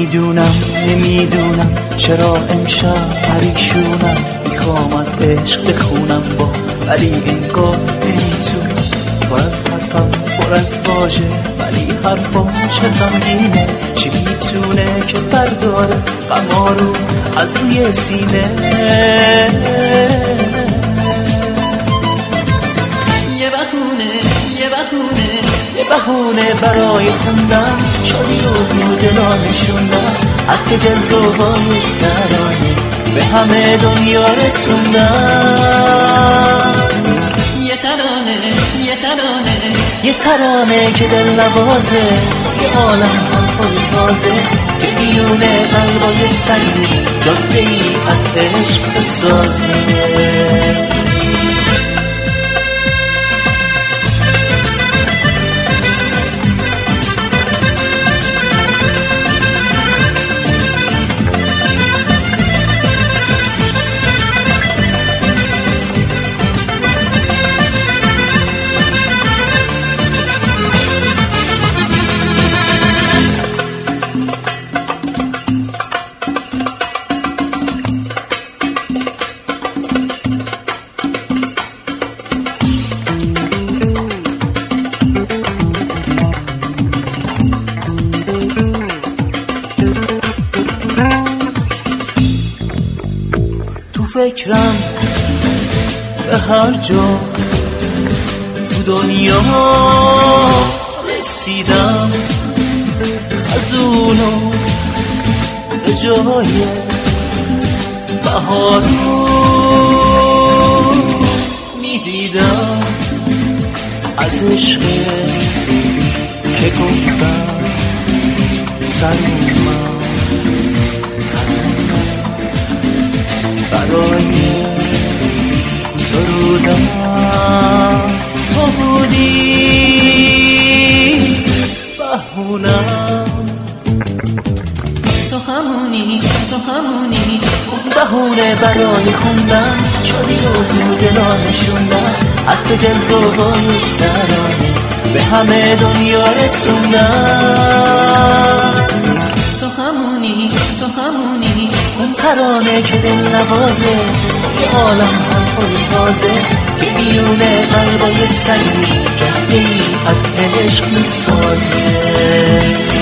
نمیدونم چرا امشب پریشونم، میخوام از عشق بخونم باز ولی انگار نمیتونم. پر از حرفم پر از واژه ولی حرفام چه غمگینه، چی میتونه که برداره غما رو از روی سینه. یه بهونه برای خوندن شادی رو تو دلا نشوندن، حرف دل رو با یک ترانه به همه دنیا رسوندن. یه ترانه که دل نوازه، یه عالم حرفای تازه که میونه قلبای سنگی جاده ای از عشق بسازه. فکرم به هر جا تو دنیا رسیدم، خزونو به جای بهارو میدیدم، از عشق که گفتم سر من خزونه برای سرودن تو بودی بهونم. تو همونی بهونه برای خوندن شادی رو تو دلا نشوندن، حرف دل رو با یک ترانه به همه دنیا رسوندن. تو همونی اون ترانه که دل نوازه، یه عالم حرفای تازه که میونه قلبای سنگی جاده ای از عشق میسازه.